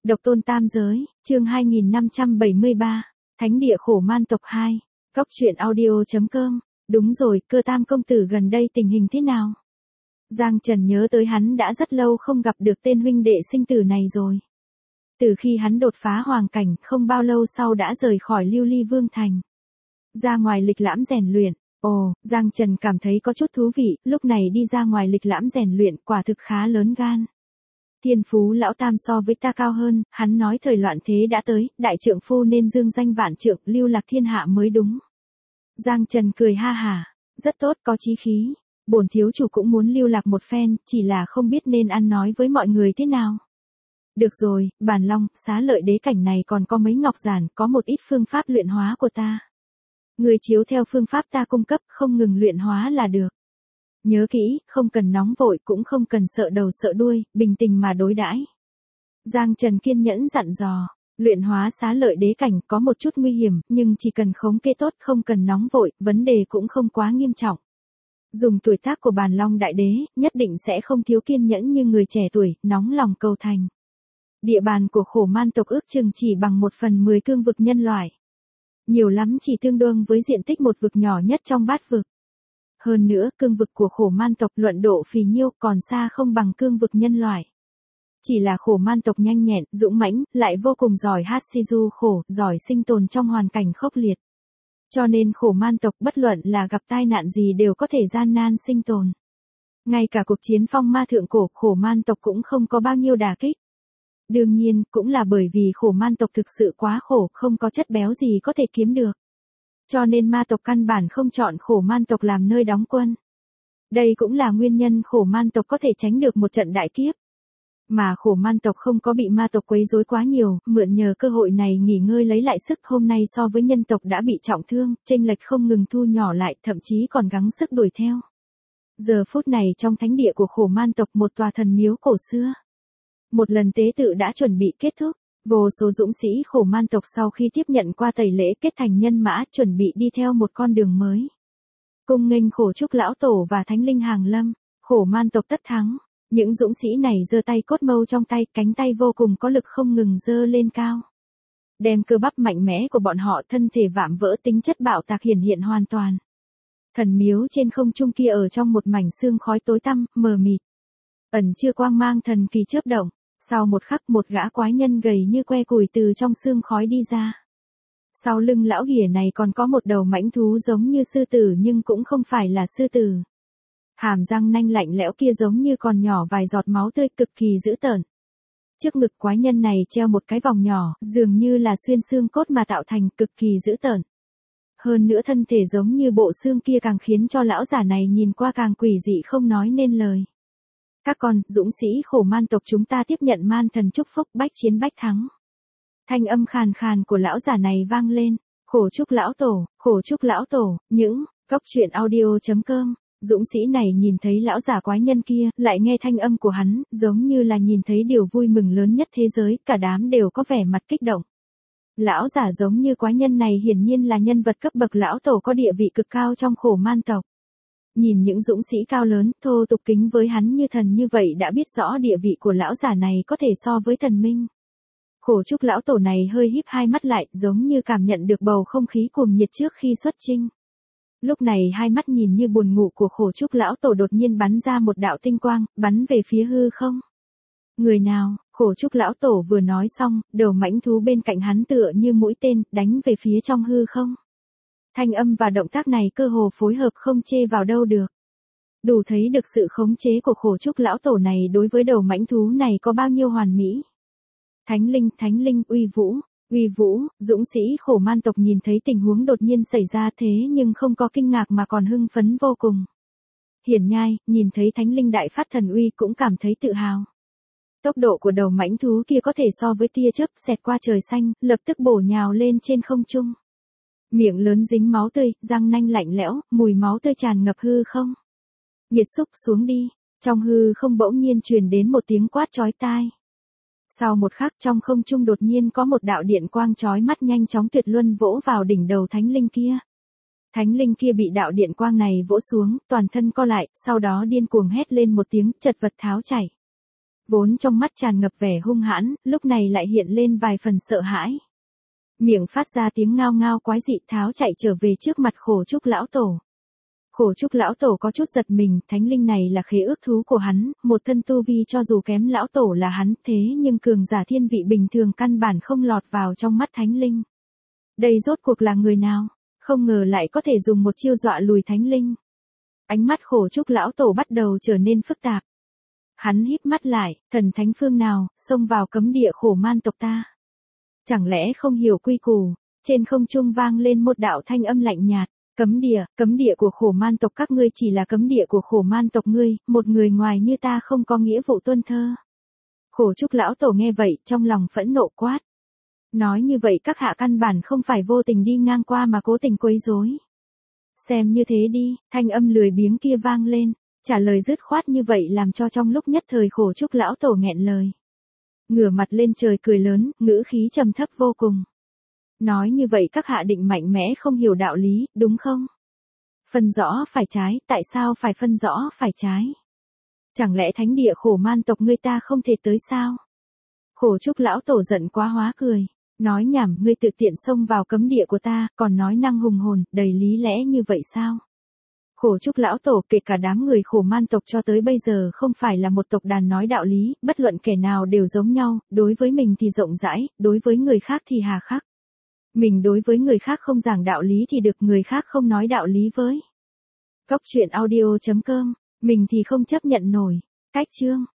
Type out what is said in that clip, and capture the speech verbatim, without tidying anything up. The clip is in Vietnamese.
Độc tôn tam giới, chương hai nghìn năm trăm bảy mươi ba, Thánh địa khổ man tộc hai, Góc truyện audio.com, đúng rồi, Cơ Tam công tử gần đây tình hình thế nào? Giang Trần nhớ tới hắn đã rất lâu không gặp được tên huynh đệ sinh tử này rồi. Từ khi hắn đột phá hoàng cảnh, không bao lâu sau đã rời khỏi Lưu Ly Vương Thành. Ra ngoài lịch lãm rèn luyện, ồ, Giang Trần cảm thấy có chút thú vị, lúc này đi ra ngoài lịch lãm rèn luyện quả thực khá lớn gan. Thiên phú lão tam so với ta cao hơn, hắn nói thời loạn thế đã tới, đại trượng phu nên dương danh vạn trượng, lưu lạc thiên hạ mới đúng. Giang Trần cười ha hả, rất tốt, có chí khí. Bổn thiếu chủ cũng muốn lưu lạc một phen, chỉ là không biết nên ăn nói với mọi người thế nào. Được rồi, Bàn Long, Xá Lợi đế cảnh này còn có mấy ngọc giản, có một ít phương pháp luyện hóa của ta. Người chiếu theo phương pháp ta cung cấp, không ngừng luyện hóa là được. Nhớ kỹ, không cần nóng vội, cũng không cần sợ đầu sợ đuôi, bình tình mà đối đãi. Giang Trần kiên nhẫn dặn dò, luyện hóa Xá Lợi đế cảnh có một chút nguy hiểm, nhưng chỉ cần khống chế tốt, không cần nóng vội, vấn đề cũng không quá nghiêm trọng. Dùng tuổi tác của Bàn Long đại đế, nhất định sẽ không thiếu kiên nhẫn như người trẻ tuổi, nóng lòng cầu thành. Địa bàn của khổ man tộc ước chừng chỉ bằng một phần mười cương vực nhân loại. Nhiều lắm chỉ tương đương với diện tích một vực nhỏ nhất trong bát vực. Hơn nữa, cương vực của khổ man tộc luận độ phì nhiêu còn xa không bằng cương vực nhân loại. Chỉ là khổ man tộc nhanh nhẹn, dũng mãnh, lại vô cùng giỏi Hachizu khổ, giỏi sinh tồn trong hoàn cảnh khốc liệt. Cho nên khổ man tộc bất luận là gặp tai nạn gì đều có thể gian nan sinh tồn. Ngay cả cuộc chiến phong ma thượng cổ, khổ man tộc cũng không có bao nhiêu đả kích. Đương nhiên, cũng là bởi vì khổ man tộc thực sự quá khổ, không có chất béo gì có thể kiếm được. Cho nên ma tộc căn bản không chọn khổ man tộc làm nơi đóng quân. Đây cũng là nguyên nhân khổ man tộc có thể tránh được một trận đại kiếp. Mà khổ man tộc không có bị ma tộc quấy rối quá nhiều, mượn nhờ cơ hội này nghỉ ngơi lấy lại sức, hôm nay so với nhân tộc đã bị trọng thương, chênh lệch không ngừng thu nhỏ lại, thậm chí còn gắng sức đuổi theo. Giờ phút này trong thánh địa của khổ man tộc, một tòa thần miếu cổ xưa. Một lần tế tự đã chuẩn bị kết thúc, vô số dũng sĩ khổ man tộc sau khi tiếp nhận qua tẩy lễ kết thành nhân mã, chuẩn bị đi theo một con đường mới. Cung nghênh khổ trúc lão tổ và thánh linh hàng lâm, khổ man tộc tất thắng. Những dũng sĩ này giơ tay cốt mâu trong tay, cánh tay vô cùng có lực không ngừng giơ lên cao. Đem cơ bắp mạnh mẽ của bọn họ, thân thể vạm vỡ, tính chất bạo tạc hiển hiện hoàn toàn. Thần miếu trên không trung kia ở trong một mảnh sương khói tối tăm, mờ mịt. Ẩn chưa quang mang thần kỳ chớp động, sau một khắc một gã quái nhân gầy như que củi từ trong sương khói đi ra. Sau lưng lão ghìa này còn có một đầu mãnh thú giống như sư tử nhưng cũng không phải là sư tử. Hàm răng nanh lạnh lẽo kia giống như còn nhỏ vài giọt máu tươi, cực kỳ dữ tợn. Trước ngực quái nhân này treo một cái vòng nhỏ, dường như là xuyên xương cốt mà tạo thành, cực kỳ dữ tợn. Hơn nữa thân thể giống như bộ xương kia càng khiến cho lão giả này nhìn qua càng quỷ dị không nói nên lời. Các con, dũng sĩ khổ man tộc chúng ta tiếp nhận man thần chúc phúc, bách chiến bách thắng. Thanh âm khàn khàn của lão giả này vang lên, khổ chúc lão tổ, khổ chúc lão tổ, những, Góc truyện audio.com. Dũng sĩ này nhìn thấy lão giả quái nhân kia, lại nghe thanh âm của hắn, giống như là nhìn thấy điều vui mừng lớn nhất thế giới, cả đám đều có vẻ mặt kích động. Lão giả giống như quái nhân này hiển nhiên là nhân vật cấp bậc lão tổ có địa vị cực cao trong khổ man tộc. Nhìn những dũng sĩ cao lớn, thô tục kính với hắn như thần như vậy đã biết rõ địa vị của lão giả này có thể so với thần minh. Khổ trúc lão tổ này hơi híp hai mắt lại, giống như cảm nhận được bầu không khí cuồng nhiệt trước khi xuất chinh. Lúc này hai mắt nhìn như buồn ngủ của khổ trúc lão tổ đột nhiên bắn ra một đạo tinh quang, bắn về phía hư không. Người nào? Khổ trúc lão tổ vừa nói xong, đầu mãnh thú bên cạnh hắn tựa như mũi tên, đánh về phía trong hư không. Thanh âm và động tác này cơ hồ phối hợp không chê vào đâu được. Đủ thấy được sự khống chế của khổ trúc lão tổ này đối với đầu mãnh thú này có bao nhiêu hoàn mỹ. Thánh linh, thánh linh, uy vũ. Uy vũ, dũng sĩ khổ man tộc nhìn thấy tình huống đột nhiên xảy ra thế nhưng không có kinh ngạc mà còn hưng phấn vô cùng. Hiển nhai, nhìn thấy thánh linh đại phát thần uy cũng cảm thấy tự hào. Tốc độ của đầu mãnh thú kia có thể so với tia chớp xẹt qua trời xanh, lập tức bổ nhào lên trên không trung. Miệng lớn dính máu tươi, răng nanh lạnh lẽo, mùi máu tươi tràn ngập hư không. Nhiệt xúc xuống đi, trong hư không bỗng nhiên truyền đến một tiếng quát chói tai. Sau một khắc trong không trung đột nhiên có một đạo điện quang chói mắt nhanh chóng tuyệt luân vỗ vào đỉnh đầu thánh linh kia. Thánh linh kia bị đạo điện quang này vỗ xuống, toàn thân co lại, sau đó điên cuồng hét lên một tiếng, chật vật tháo chảy. Vốn trong mắt tràn ngập vẻ hung hãn, lúc này lại hiện lên vài phần sợ hãi. Miệng phát ra tiếng ngao ngao quái dị, tháo chạy trở về trước mặt Khổ Trúc lão tổ. Khổ Trúc lão tổ có chút giật mình, thánh linh này là khế ước thú của hắn, một thân tu vi cho dù kém lão tổ là hắn, thế nhưng cường giả thiên vị bình thường căn bản không lọt vào trong mắt thánh linh. Đây rốt cuộc là người nào? Không ngờ lại có thể dùng một chiêu dọa lùi thánh linh. Ánh mắt Khổ Trúc lão tổ bắt đầu trở nên phức tạp. Hắn híp mắt lại, thần thánh phương nào, xông vào cấm địa khổ man tộc ta. Chẳng lẽ không hiểu quy củ, trên không trung vang lên một đạo thanh âm lạnh nhạt. Cấm địa, cấm địa của khổ man tộc các ngươi chỉ là cấm địa của khổ man tộc ngươi, một người ngoài như ta không có nghĩa vụ tuân thơ. Khổ Trúc lão tổ nghe vậy, trong lòng phẫn nộ quát. Nói như vậy các hạ căn bản không phải vô tình đi ngang qua mà cố tình quấy rối. Xem như thế đi, thanh âm lười biếng kia vang lên, trả lời dứt khoát như vậy làm cho trong lúc nhất thời Khổ Trúc lão tổ nghẹn lời. Ngửa mặt lên trời cười lớn, ngữ khí trầm thấp vô cùng. Nói như vậy các hạ định mạnh mẽ không hiểu đạo lý, đúng không? Phân rõ phải trái, tại sao phải phân rõ phải trái? Chẳng lẽ thánh địa khổ man tộc ngươi ta không thể tới sao? Khổ Trúc lão tổ giận quá hóa cười. Nói nhảm, ngươi tự tiện xông vào cấm địa của ta, còn nói năng hùng hồn, đầy lý lẽ như vậy sao? Khổ Trúc lão tổ, kể cả đám người khổ man tộc cho tới bây giờ không phải là một tộc đàn nói đạo lý, bất luận kẻ nào đều giống nhau, đối với mình thì rộng rãi, đối với người khác thì hà khắc. Mình đối với người khác không giảng đạo lý thì được, người khác không nói đạo lý với. Cóc truyện audio chấm com, mình thì không chấp nhận nổi. Cách chương